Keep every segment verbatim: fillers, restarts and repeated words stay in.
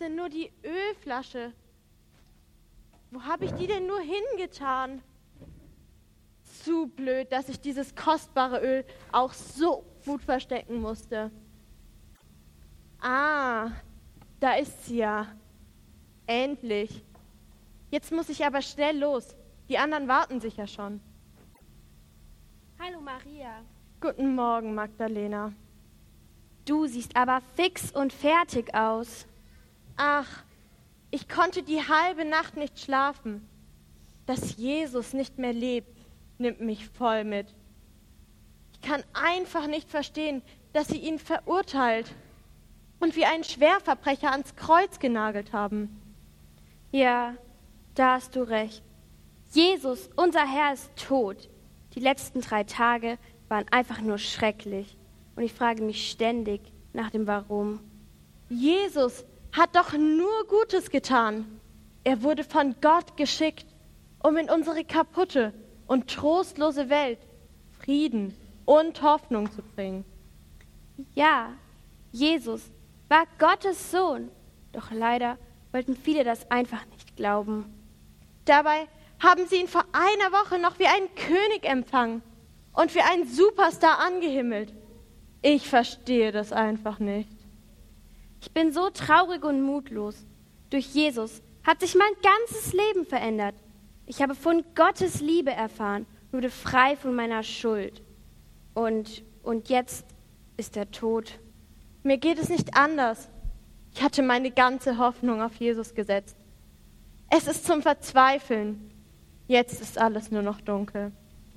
denn nur die Ölflasche? Wo habe ich die denn nur hingetan? Zu blöd, dass ich dieses kostbare Öl auch so gut verstecken musste. Ah, da ist sie ja. Endlich. Jetzt muss ich aber schnell los. Die anderen warten sicher schon. Hallo Maria. Guten Morgen, Magdalena. Du siehst aber fix und fertig aus. Ach, ich konnte die halbe Nacht nicht schlafen. Dass Jesus nicht mehr lebt, nimmt mich voll mit. Ich kann einfach nicht verstehen, dass sie ihn verurteilt und wie einen Schwerverbrecher ans Kreuz genagelt haben. Ja, da hast du recht. Jesus, unser Herr, ist tot. Die letzten drei Tage waren einfach nur schrecklich. Und ich frage mich ständig nach dem Warum. Jesus hat doch nur Gutes getan. Er wurde von Gott geschickt, um in unsere kaputte und trostlose Welt Frieden und Hoffnung zu bringen. Ja, Jesus war Gottes Sohn. Doch leider wollten viele das einfach nicht glauben. Dabei haben sie ihn vor einer Woche noch wie einen König empfangen und wie einen Superstar angehimmelt. Ich verstehe das einfach nicht. Ich bin so traurig und mutlos. Durch Jesus hat sich mein ganzes Leben verändert. Ich habe von Gottes Liebe erfahren und wurde frei von meiner Schuld. Und, und jetzt ist er tot. Mir geht es nicht anders. Ich hatte meine ganze Hoffnung auf Jesus gesetzt. Es ist zum Verzweifeln. Jetzt ist alles nur noch dunkel.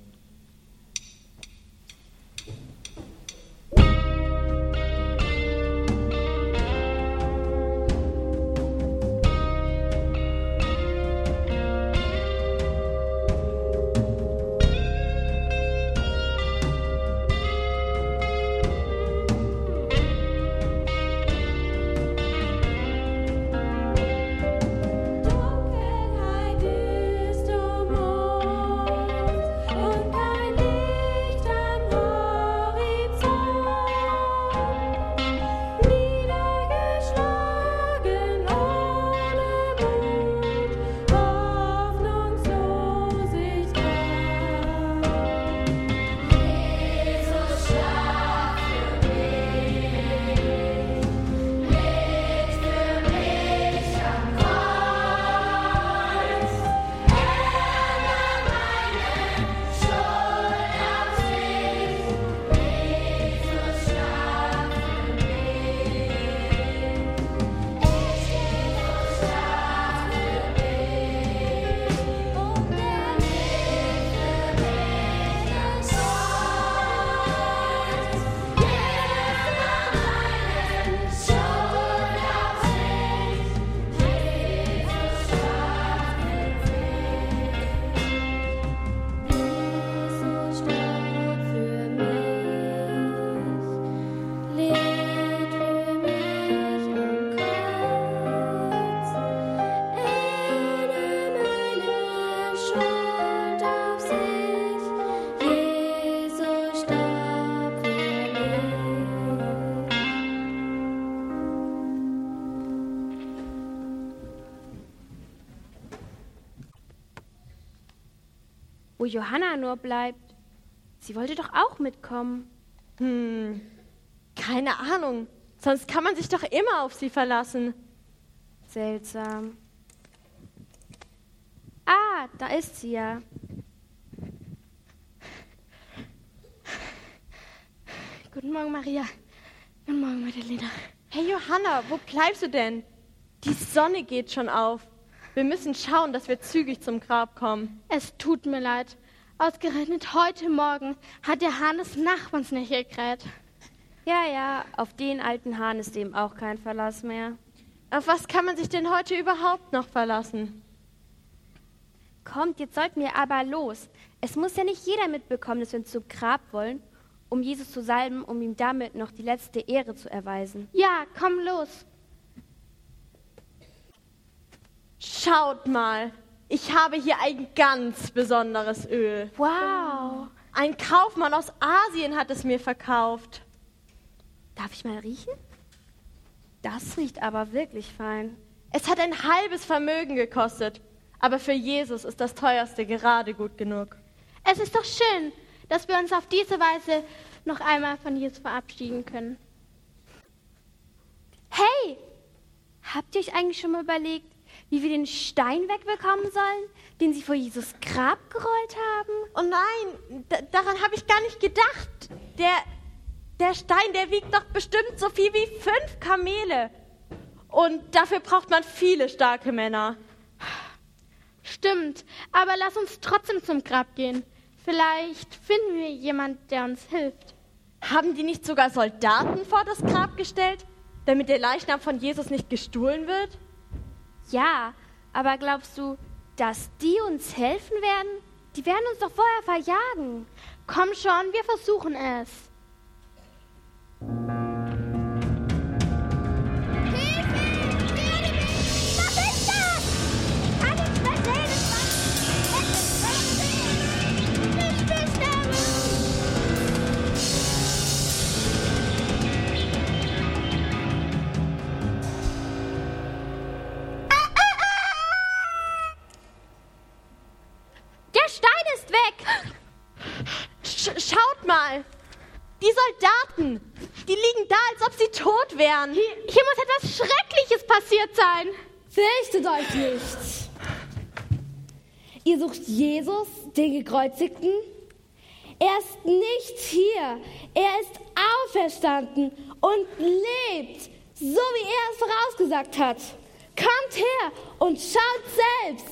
Wo Johanna nur bleibt. Sie wollte doch auch mitkommen. Hm, keine Ahnung. Sonst kann man sich doch immer auf sie verlassen. Seltsam. Ah, da ist sie ja. Guten Morgen, Maria. Guten Morgen, Magdalena. Hey Johanna, wo bleibst du denn? Die Sonne geht schon auf. Wir müssen schauen, dass wir zügig zum Grab kommen. Es tut mir leid. Ausgerechnet heute Morgen hat der Hahn des Nachbarns nicht gekräht. Ja, ja, auf den alten Hahn ist eben auch kein Verlass mehr. Auf was kann man sich denn heute überhaupt noch verlassen? Kommt, jetzt sollten wir aber los. Es muss ja nicht jeder mitbekommen, dass wir zum Grab wollen, um Jesus zu salben, um ihm damit noch die letzte Ehre zu erweisen. Ja, komm los. Schaut mal, ich habe hier ein ganz besonderes Öl. Wow. Ein Kaufmann aus Asien hat es mir verkauft. Darf ich mal riechen? Das riecht aber wirklich fein. Es hat ein halbes Vermögen gekostet, aber für Jesus ist das Teuerste gerade gut genug. Es ist doch schön, dass wir uns auf diese Weise noch einmal von Jesus verabschieden können. Hey, habt ihr euch eigentlich schon mal überlegt, wie wir den Stein wegbekommen sollen, den sie vor Jesus Grab gerollt haben? Oh nein, da, daran habe ich gar nicht gedacht. Der, der Stein, der wiegt doch bestimmt so viel wie fünf Kamele. Und dafür braucht man viele starke Männer. Stimmt, aber lass uns trotzdem zum Grab gehen. Vielleicht finden wir jemanden, der uns hilft. Haben die nicht sogar Soldaten vor das Grab gestellt, damit der Leichnam von Jesus nicht gestohlen wird? Ja, aber glaubst du, dass die uns helfen werden? Die werden uns doch vorher verjagen. Komm schon, wir versuchen es. Schaut mal, die Soldaten, die liegen da, als ob sie tot wären. Hier, hier muss etwas Schreckliches passiert sein. Fürchtet euch nicht. Ihr sucht Jesus, den Gekreuzigten? Er ist nicht hier. Er ist auferstanden und lebt, so wie er es vorausgesagt hat. Kommt her und schaut selbst.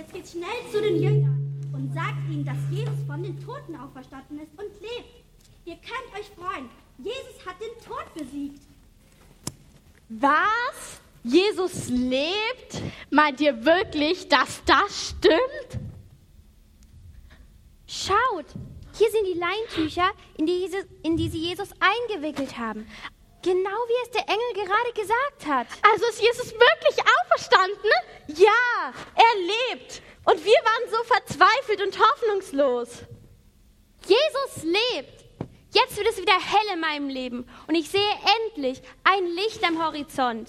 Jetzt geht schnell zu den Jüngern und sagt ihnen, dass Jesus von den Toten auferstanden ist und lebt. Ihr könnt euch freuen. Jesus hat den Tod besiegt. Was? Jesus lebt? Meint ihr wirklich, dass das stimmt? Schaut, hier sind die Leintücher, in die, Jesus, in die sie Jesus eingewickelt haben. Genau wie es der Engel gerade gesagt hat. Also ist Jesus wirklich auferstanden? Ja, er lebt. Und wir waren so verzweifelt und hoffnungslos. Jesus lebt. Jetzt wird es wieder hell in meinem Leben und ich sehe endlich ein Licht am Horizont.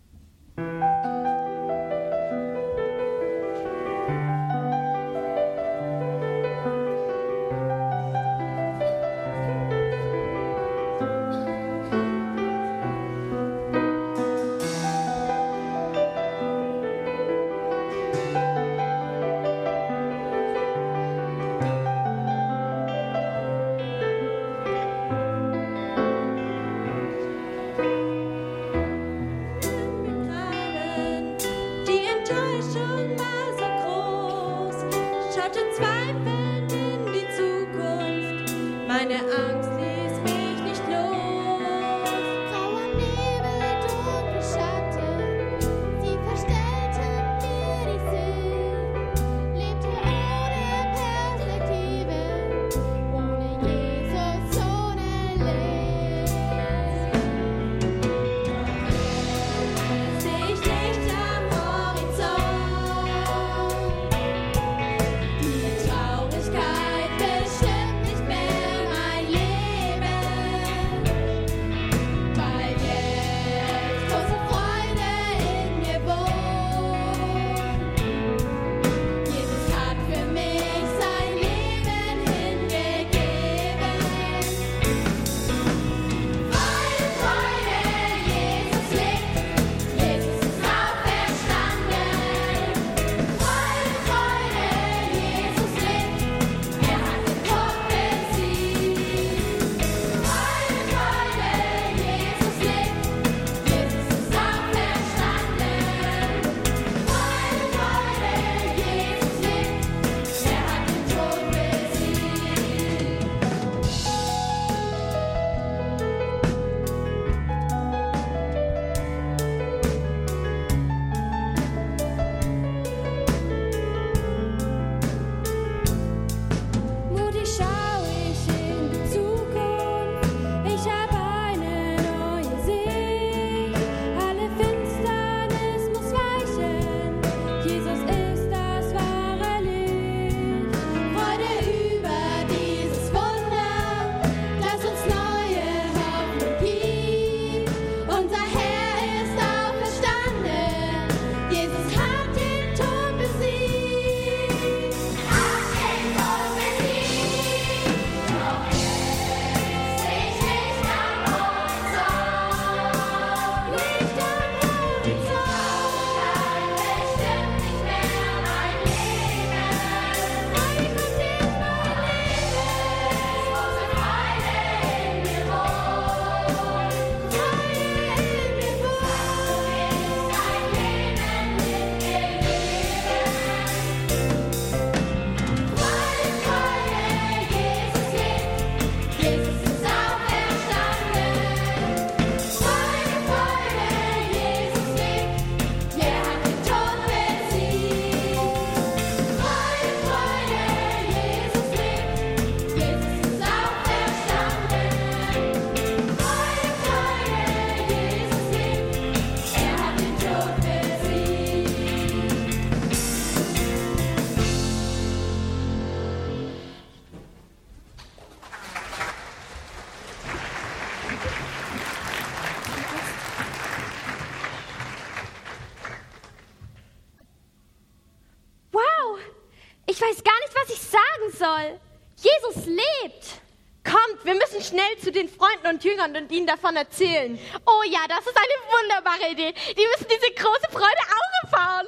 Ich weiß gar nicht, was ich sagen soll. Jesus lebt. Kommt, wir müssen schnell zu den Freunden und Jüngern und ihnen davon erzählen. Oh ja, das ist eine wunderbare Idee. Die müssen diese große Freude auch erfahren.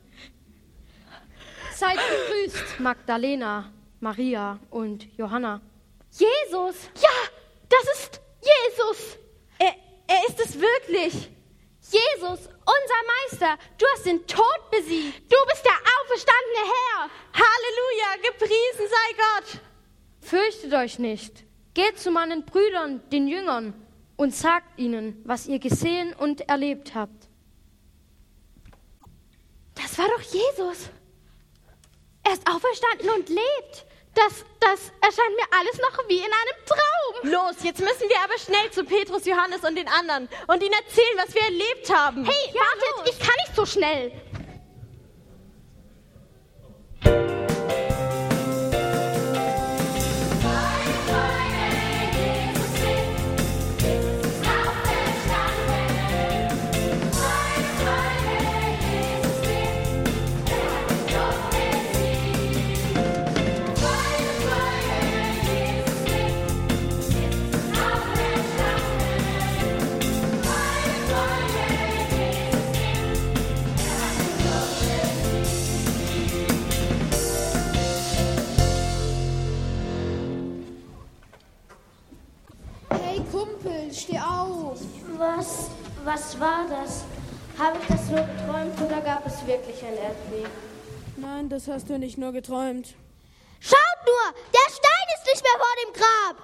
Seid gegrüßt, Magdalena, Maria und Johanna. Jesus! Ja, das ist Jesus. Er, er ist es wirklich. Jesus, unser Meister, du hast den Tod besiegt. Du bist der auferstandene Fürchtet euch nicht. Geht zu meinen Brüdern, den Jüngern, und sagt ihnen, was ihr gesehen und erlebt habt. Das war doch Jesus. Er ist auferstanden und lebt. Das, das erscheint mir alles noch wie in einem Traum. Los, jetzt müssen wir aber schnell zu Petrus, Johannes und den anderen und ihnen erzählen, was wir erlebt haben. Hey, ja, wartet, los. Ich kann nicht so schnell. Steh auf! Was, was war das? Habe ich das nur geträumt oder gab es wirklich ein Erdbeben? Nein, das hast du nicht nur geträumt. Schaut nur! Der Stein ist nicht mehr vor dem Grab!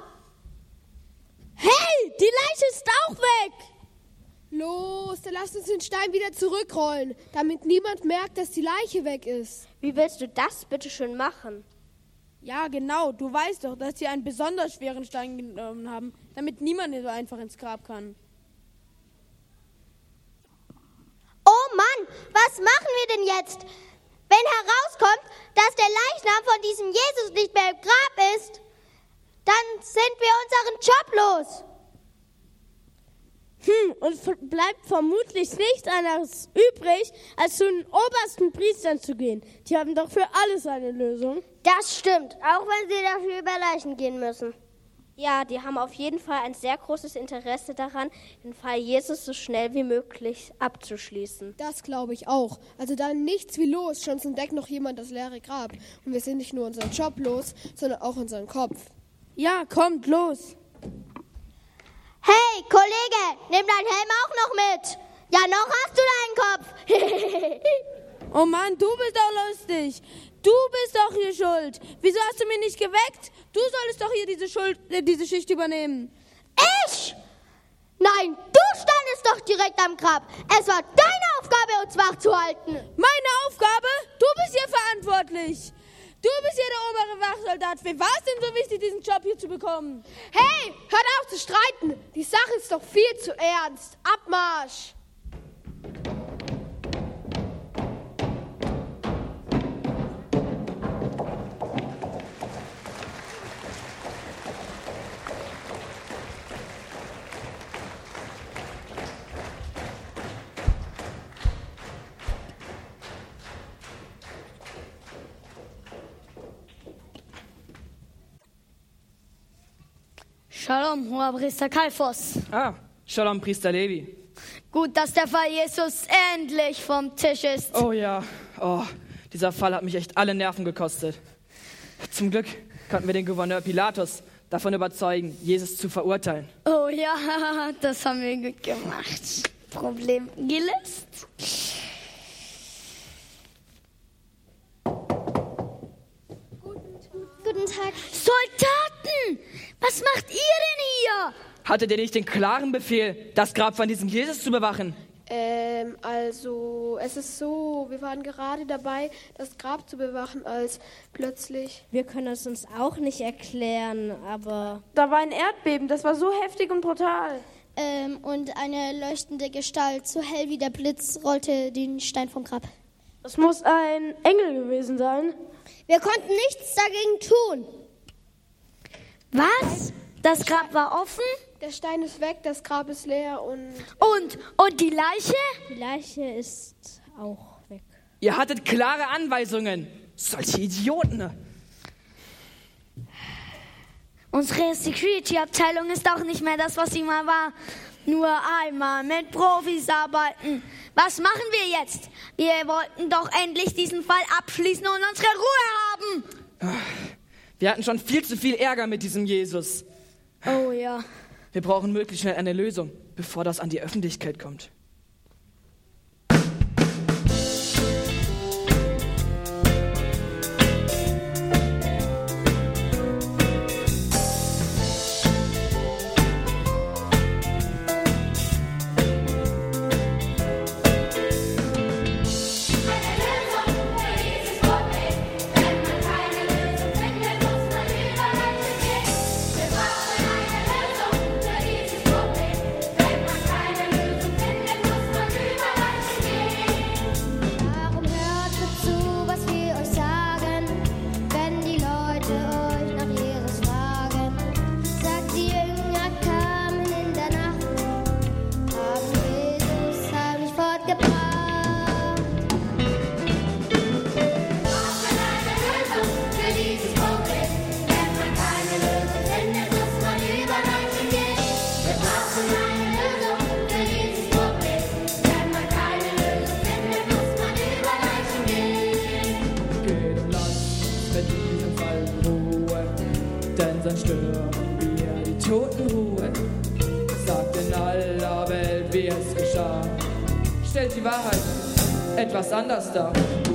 Hey, die Leiche ist auch weg! Los, dann lass uns den Stein wieder zurückrollen, damit niemand merkt, dass die Leiche weg ist. Wie willst du das bitte schön machen? Ja, genau. Du weißt doch, dass sie einen besonders schweren Stein genommen haben, damit niemand so einfach ins Grab kann. Oh Mann, was machen wir denn jetzt? Wenn herauskommt, dass der Leichnam von diesem Jesus nicht mehr im Grab ist, dann sind wir unseren Job los. Hm, und bleibt vermutlich nichts anderes übrig, als zu den obersten Priestern zu gehen. Die haben doch für alles eine Lösung. Das stimmt, auch wenn sie dafür über Leichen gehen müssen. Ja, die haben auf jeden Fall ein sehr großes Interesse daran, den Fall Jesus so schnell wie möglich abzuschließen. Das glaube ich auch. Also dann nichts wie los, sonst entdeckt noch jemand das leere Grab. Und wir sind nicht nur unseren Job los, sondern auch unseren Kopf. Ja, kommt, los! Hey, Kollege, nimm deinen Helm auch noch mit. Ja, noch hast du deinen Kopf. Oh Mann, du bist doch lustig. Du bist doch hier schuld. Wieso hast du mich nicht geweckt? Du solltest doch hier diese, Schuld, äh, diese Schicht übernehmen. Ich? Nein, du standest doch direkt am Grab. Es war deine Aufgabe, uns wach zu halten. Meine Aufgabe? Du bist hier verantwortlich. Du bist hier der obere Wachsoldat. Für was denn so wichtig, diesen Job hier zu bekommen? Hey, hört auf zu streiten. Die Sache ist doch viel zu ernst. Abmarsch. Shalom, hoher Priester Kalphos. Ah, Shalom, Priester Levi. Gut, dass der Fall Jesus endlich vom Tisch ist. Oh ja, oh, dieser Fall hat mich echt alle Nerven gekostet. Zum Glück konnten wir den Gouverneur Pilatus davon überzeugen, Jesus zu verurteilen. Oh ja, das haben wir gut gemacht. Problem gelöst. Guten Tag. Soldaten! Was macht ihr denn hier? Hattet ihr nicht den klaren Befehl, das Grab von diesem Jesus zu bewachen? Ähm, also, es ist so, wir waren gerade dabei, das Grab zu bewachen, als plötzlich... Wir können es uns auch nicht erklären, aber... Da war ein Erdbeben, das war so heftig und brutal. Ähm, und eine leuchtende Gestalt, so hell wie der Blitz, rollte den Stein vom Grab. Das muss ein Engel gewesen sein. Wir konnten nichts dagegen tun. Was? Das Grab war offen? Der Stein ist weg, das Grab ist leer und... Und, und die Leiche? Die Leiche ist auch weg. Ihr hattet klare Anweisungen. Solche Idioten. Unsere Security-Abteilung ist auch nicht mehr das, was sie mal war. Nur einmal mit Profis arbeiten. Was machen wir jetzt? Wir wollten doch endlich diesen Fall abschließen und unsere Ruhe haben. Wir hatten schon viel zu viel Ärger mit diesem Jesus. Oh ja. Wir brauchen möglichst schnell eine Lösung, bevor das an die Öffentlichkeit kommt. stören wir die Totenruhe. Sagt in aller Welt, wie es geschah. Stellt die Wahrheit etwas anders dar.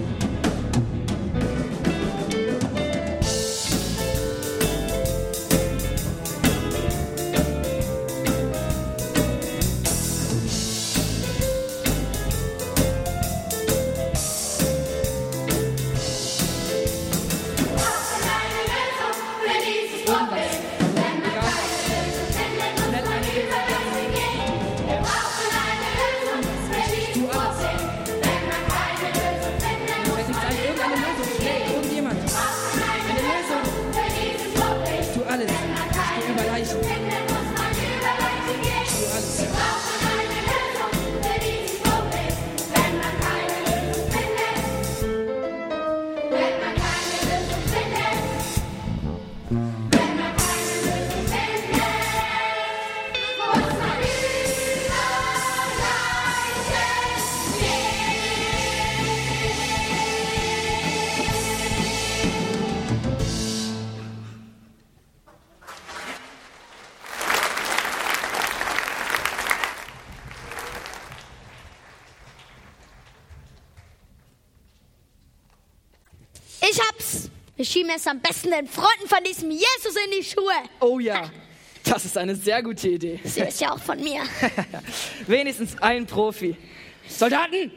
Ich hab's. Wir schieben es am besten den Freunden von diesem Jesus in die Schuhe. Oh ja, das ist eine sehr gute Idee. Sie ist ja auch von mir. Wenigstens ein Profi. Soldaten!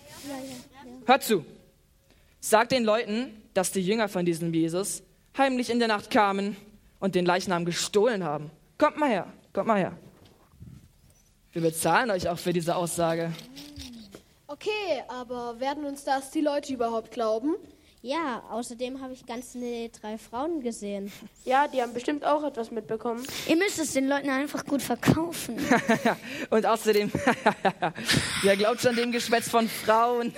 Hört zu. Sagt den Leuten, dass die Jünger von diesem Jesus heimlich in der Nacht kamen und den Leichnam gestohlen haben. Kommt mal her, kommt mal her. Wir bezahlen euch auch für diese Aussage. Okay, aber werden uns das die Leute überhaupt glauben? Ja, außerdem habe ich ganz nette drei Frauen gesehen. Ja, die haben bestimmt auch etwas mitbekommen. Ihr müsst es den Leuten einfach gut verkaufen. Und außerdem, wer glaubt schon dem Geschwätz von Frauen?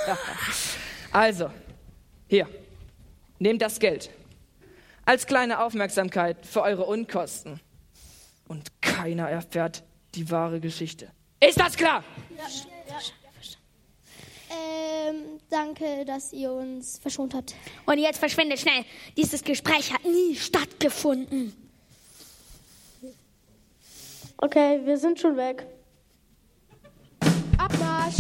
Also, hier, nehmt das Geld. Als kleine Aufmerksamkeit für eure Unkosten. Und keiner erfährt die wahre Geschichte. Ist das klar? Ja. Ähm, danke, dass ihr uns verschont habt. Und jetzt verschwindet schnell. Dieses Gespräch hat nie stattgefunden. Okay, wir sind schon weg. Abmarsch!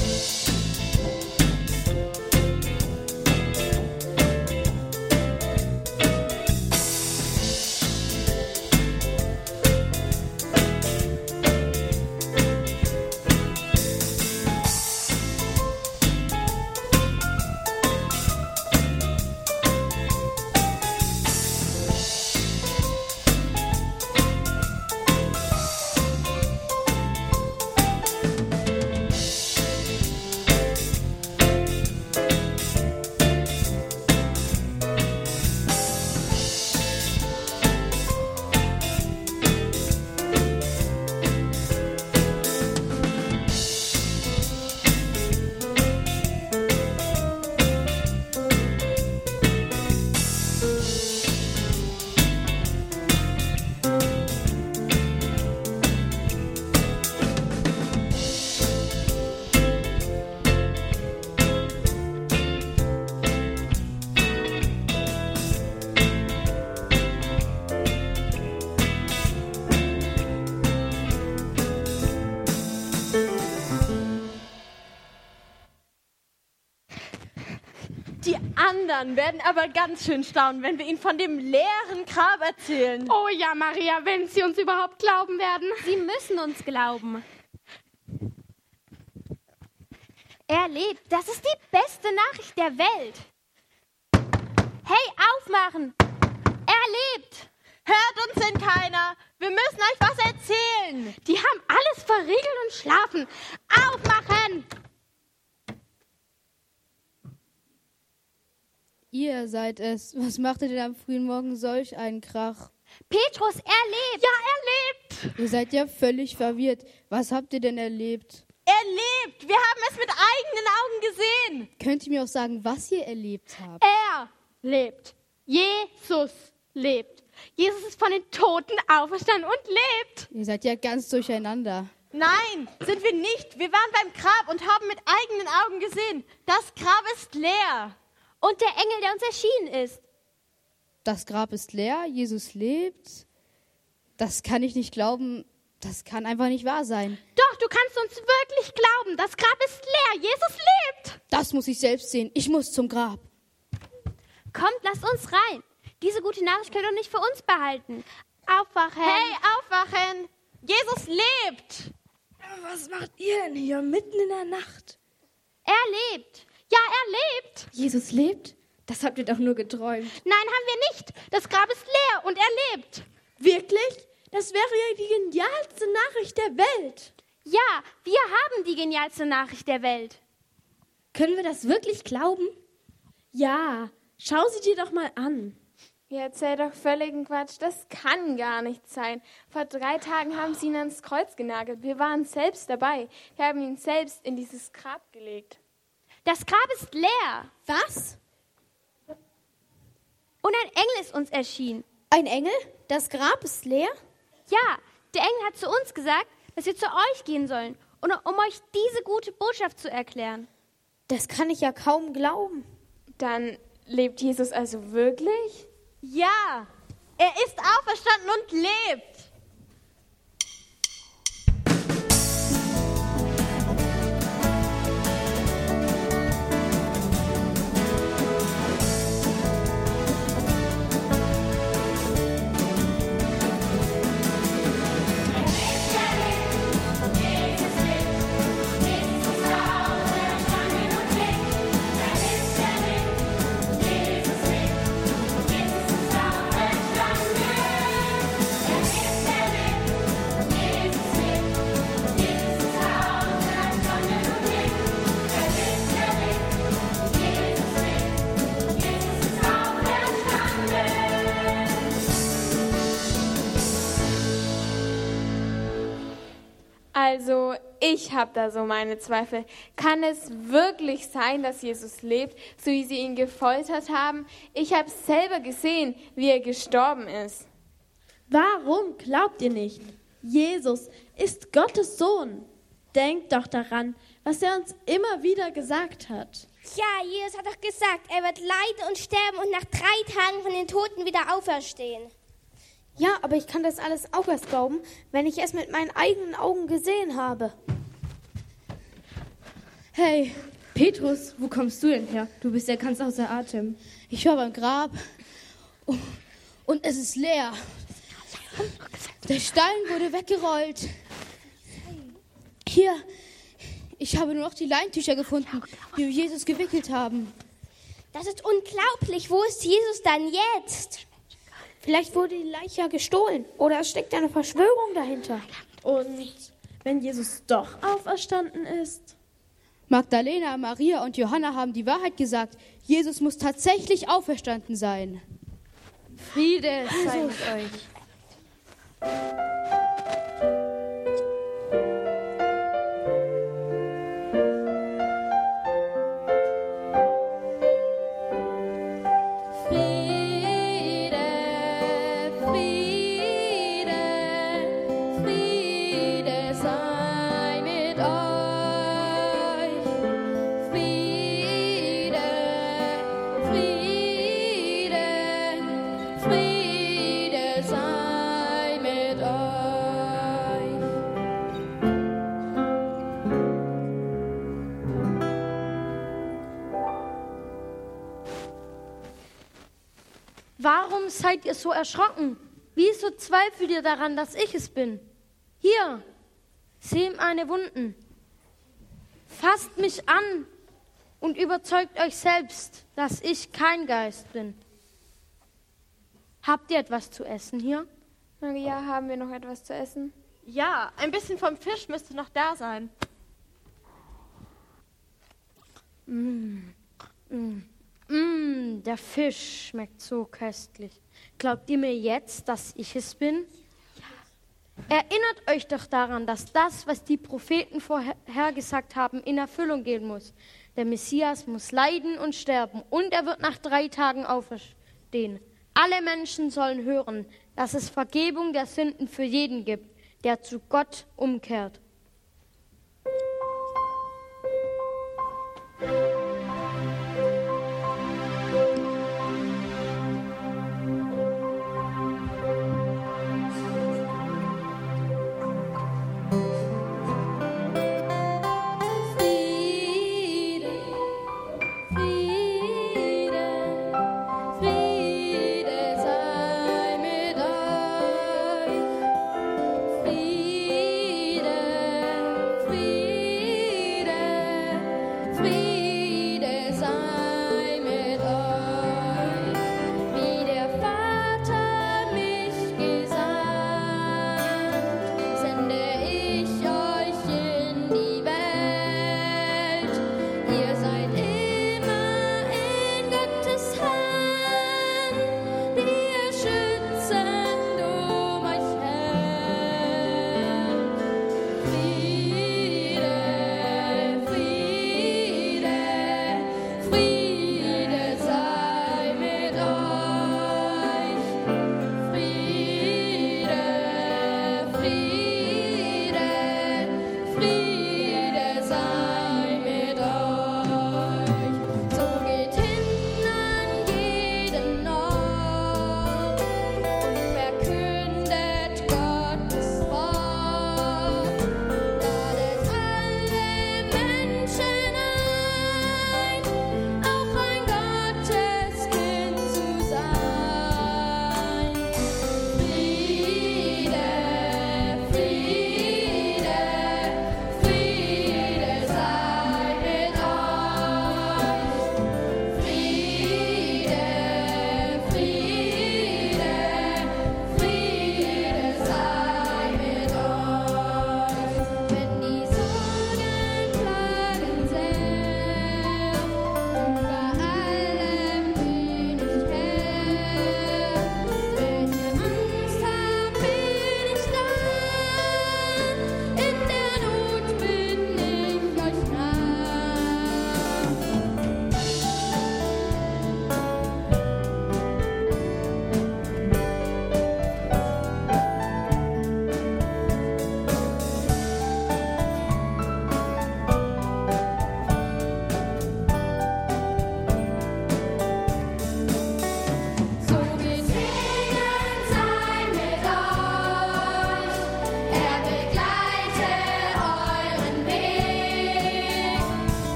Die anderen werden aber ganz schön staunen, wenn wir ihnen von dem leeren Grab erzählen. Oh ja, Maria, wenn sie uns überhaupt glauben werden. Sie müssen uns glauben. Er lebt. Das ist die beste Nachricht der Welt. Hey, aufmachen! Er lebt! Hört uns denn keiner? Wir müssen euch was erzählen. Die haben alles verriegelt und schlafen. Aufmachen! Ihr seid es. Was macht ihr denn am frühen Morgen solch einen Krach? Petrus, er lebt! Ja, er lebt! Ihr seid ja völlig verwirrt. Was habt ihr denn erlebt? Er lebt! Wir haben es mit eigenen Augen gesehen. Könnt ihr mir auch sagen, was ihr erlebt habt? Er lebt. Jesus lebt. Jesus ist von den Toten auferstanden und lebt. Ihr seid ja ganz durcheinander. Nein, sind wir nicht. Wir waren beim Grab und haben mit eigenen Augen gesehen. Das Grab ist leer. Und der Engel, der uns erschienen ist. Das Grab ist leer, Jesus lebt. Das kann ich nicht glauben. Das kann einfach nicht wahr sein. Doch, du kannst uns wirklich glauben. Das Grab ist leer. Jesus lebt. Das muss ich selbst sehen. Ich muss zum Grab. Kommt, lasst uns rein. Diese gute Nachricht könnt ihr nicht für uns behalten. Aufwachen. Hey, aufwachen. Jesus lebt. Was macht ihr denn hier mitten in der Nacht? Er lebt. Ja, er lebt. Jesus lebt? Das habt ihr doch nur geträumt. Nein, haben wir nicht. Das Grab ist leer und er lebt. Wirklich? Das wäre ja die genialste Nachricht der Welt. Ja, wir haben die genialste Nachricht der Welt. Können wir das wirklich glauben? Ja, schau sie dir doch mal an. Ihr erzählt doch völligen Quatsch. Das kann gar nicht sein. Vor drei Tagen haben sie ihn ans Kreuz genagelt. Wir waren selbst dabei. Wir haben ihn selbst in dieses Grab gelegt. Das Grab ist leer. Was? Und ein Engel ist uns erschienen. Ein Engel? Das Grab ist leer? Ja, der Engel hat zu uns gesagt, dass wir zu euch gehen sollen, und um euch diese gute Botschaft zu erklären. Das kann ich ja kaum glauben. Dann lebt Jesus also wirklich? Ja, er ist auferstanden und lebt. Also, ich habe da so meine Zweifel. Kann es wirklich sein, dass Jesus lebt, so wie sie ihn gefoltert haben? Ich habe selber gesehen, wie er gestorben ist. Warum glaubt ihr nicht? Jesus ist Gottes Sohn. Denkt doch daran, was er uns immer wieder gesagt hat. Ja, Jesus hat doch gesagt, er wird leiden und sterben und nach drei Tagen von den Toten wieder auferstehen. Ja, aber ich kann das alles auch erst glauben, wenn ich es mit meinen eigenen Augen gesehen habe. Hey, Petrus, wo kommst du denn her? Du bist ja ganz außer Atem. Ich war beim Grab und es ist leer. Der Stein wurde weggerollt. Hier, ich habe nur noch die Leintücher gefunden, die wir Jesus gewickelt haben. Das ist unglaublich. Wo ist Jesus dann jetzt? Vielleicht wurde die Leiche ja gestohlen oder es steckt eine Verschwörung dahinter. Und wenn Jesus doch auferstanden ist? Magdalena, Maria und Johanna haben die Wahrheit gesagt. Jesus muss tatsächlich auferstanden sein. Friede sei mit euch. Warum seid ihr so erschrocken? Wieso zweifelt ihr daran, dass ich es bin? Hier, seht meine Wunden. Fasst mich an und überzeugt euch selbst, dass ich kein Geist bin. Habt ihr etwas zu essen hier? Maria, haben wir noch etwas zu essen? Ja, ein bisschen vom Fisch müsste noch da sein. Mm, mm, mm, der Fisch schmeckt so köstlich. Glaubt ihr mir jetzt, dass ich es bin? Ja. Erinnert euch doch daran, dass das, was die Propheten vorhergesagt haben, in Erfüllung gehen muss. Der Messias muss leiden und sterben und er wird nach drei Tagen auferstehen. Alle Menschen sollen hören, dass es Vergebung der Sünden für jeden gibt, der zu Gott umkehrt.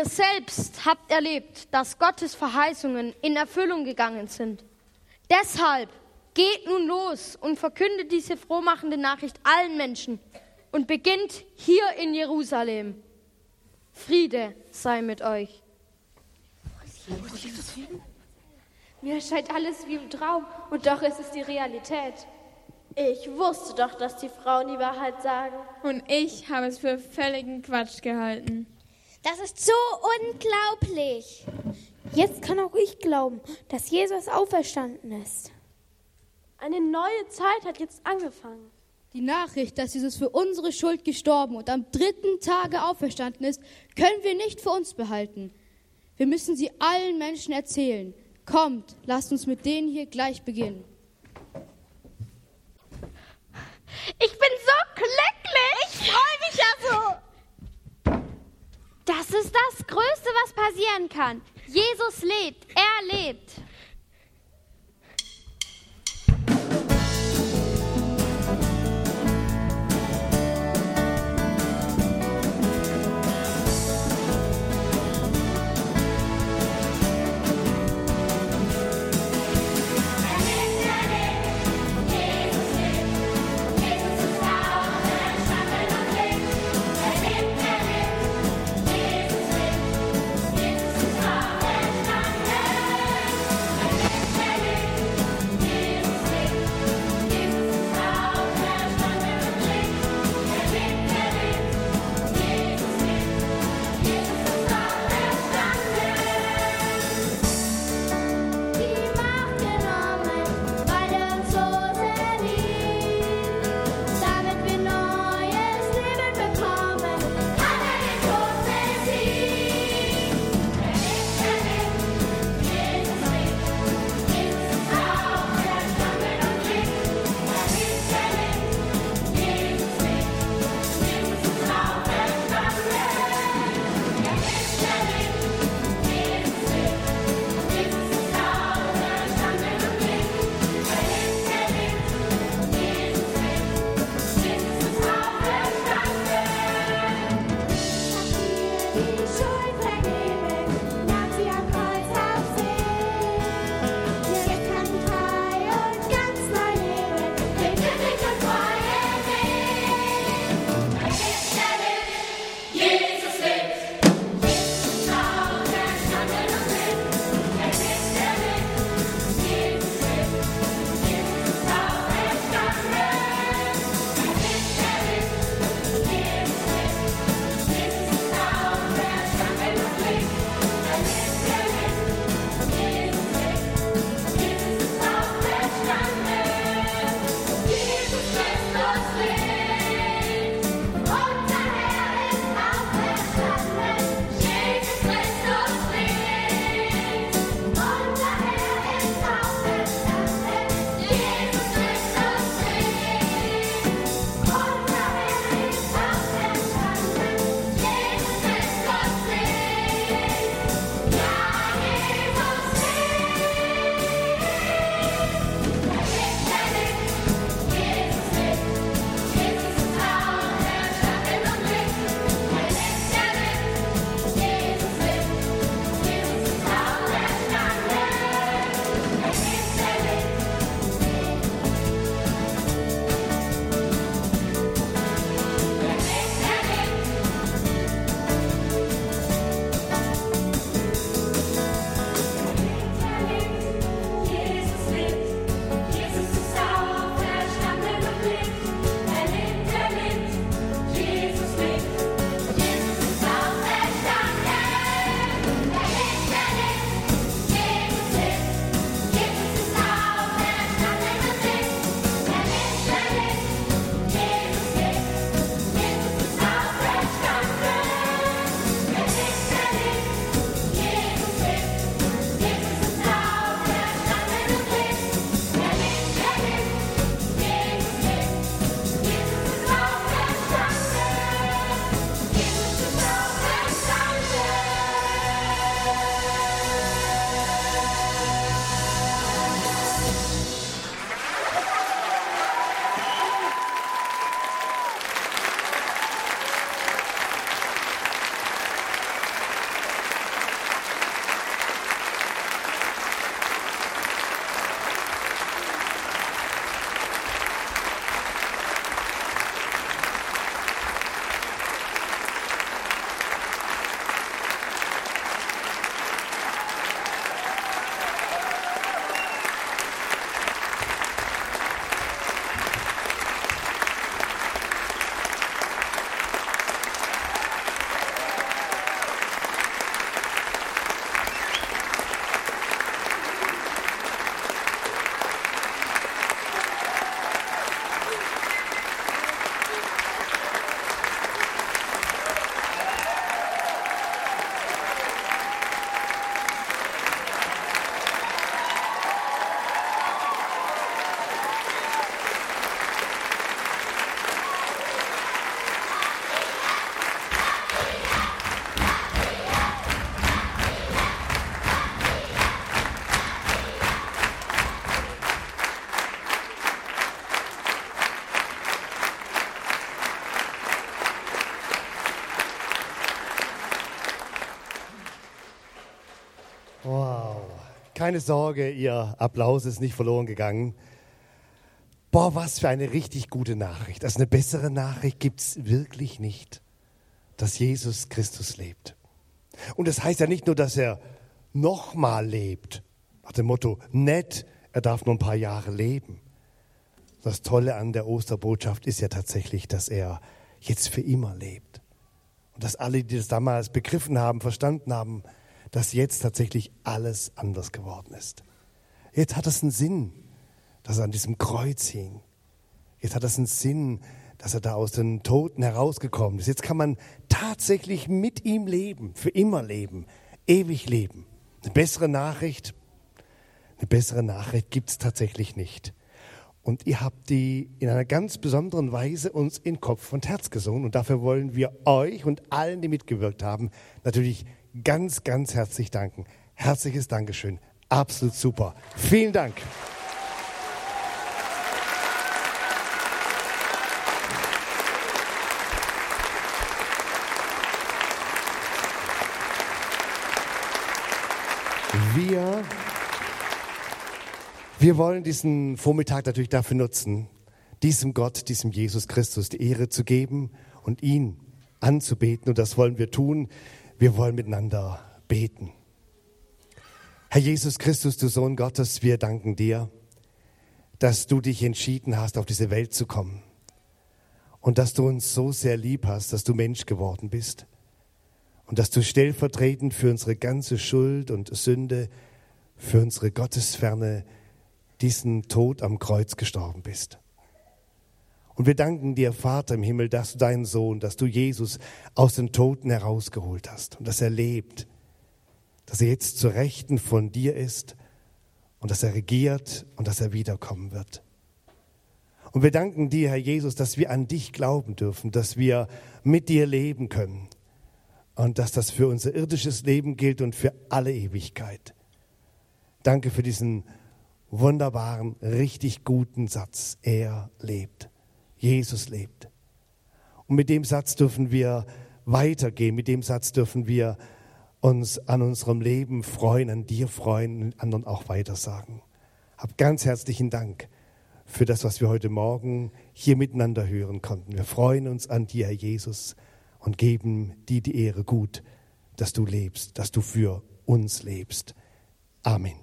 Ihr selbst habt erlebt, dass Gottes Verheißungen in Erfüllung gegangen sind. Deshalb geht nun los und verkündet diese frohmachende Nachricht allen Menschen und beginnt hier in Jerusalem. Friede sei mit euch. Mir erscheint alles wie im Traum und doch ist es die Realität. Ich wusste doch, dass die Frauen die Wahrheit sagen. Und ich habe es für völligen Quatsch gehalten. Das ist so unglaublich. Jetzt kann auch ich glauben, dass Jesus auferstanden ist. Eine neue Zeit hat jetzt angefangen. Die Nachricht, dass Jesus für unsere Schuld gestorben und am dritten Tage auferstanden ist, können wir nicht für uns behalten. Wir müssen sie allen Menschen erzählen. Kommt, lasst uns mit denen hier gleich beginnen. Ich bin so glücklich. Ich freue mich ja so. Das ist das Größte, was passieren kann. Jesus lebt, er lebt. Keine Sorge, Ihr Applaus ist nicht verloren gegangen. Boah, was für eine richtig gute Nachricht. Also eine bessere Nachricht gibt es wirklich nicht, dass Jesus Christus lebt. Und das heißt ja nicht nur, dass er nochmal lebt, nach dem Motto, nett, er darf nur ein paar Jahre leben. Das Tolle an der Osterbotschaft ist ja tatsächlich, dass er jetzt für immer lebt. Und dass alle, die das damals begriffen haben, verstanden haben, dass jetzt tatsächlich alles anders geworden ist. Jetzt hat es einen Sinn, dass er an diesem Kreuz hing. Jetzt hat es einen Sinn, dass er da aus den Toten herausgekommen ist. Jetzt kann man tatsächlich mit ihm leben, für immer leben, ewig leben. Eine bessere Nachricht, eine bessere Nachricht gibt es tatsächlich nicht. Und ihr habt die in einer ganz besonderen Weise uns in Kopf und Herz gesungen. Und dafür wollen wir euch und allen, die mitgewirkt haben, natürlich ganz, ganz herzlich danken. Herzliches Dankeschön. Absolut super. Vielen Dank. Wir, wir wollen diesen Vormittag natürlich dafür nutzen, diesem Gott, diesem Jesus Christus die Ehre zu geben und ihn anzubeten. Und das wollen wir tun. Wir wollen miteinander beten. Herr Jesus Christus, du Sohn Gottes, wir danken dir, dass du dich entschieden hast, auf diese Welt zu kommen. Und dass du uns so sehr lieb hast, dass du Mensch geworden bist. Und dass du stellvertretend für unsere ganze Schuld und Sünde, für unsere Gottesferne, diesen Tod am Kreuz gestorben bist. Und wir danken dir, Vater im Himmel, dass du deinen Sohn, dass du Jesus aus den Toten herausgeholt hast und dass er lebt, dass er jetzt zur Rechten von dir ist und dass er regiert und dass er wiederkommen wird. Und wir danken dir, Herr Jesus, dass wir an dich glauben dürfen, dass wir mit dir leben können. Und dass das für unser irdisches Leben gilt und für alle Ewigkeit. Danke für diesen wunderbaren, richtig guten Satz. Er lebt. Jesus lebt. Und mit dem Satz dürfen wir weitergehen. Mit dem Satz dürfen wir uns an unserem Leben freuen, an dir freuen und anderen auch weitersagen. Hab ganz herzlichen Dank für das, was wir heute Morgen hier miteinander hören konnten. Wir freuen uns an dir, Herr Jesus, und geben dir die Ehre gut, dass du lebst, dass du für uns lebst. Amen.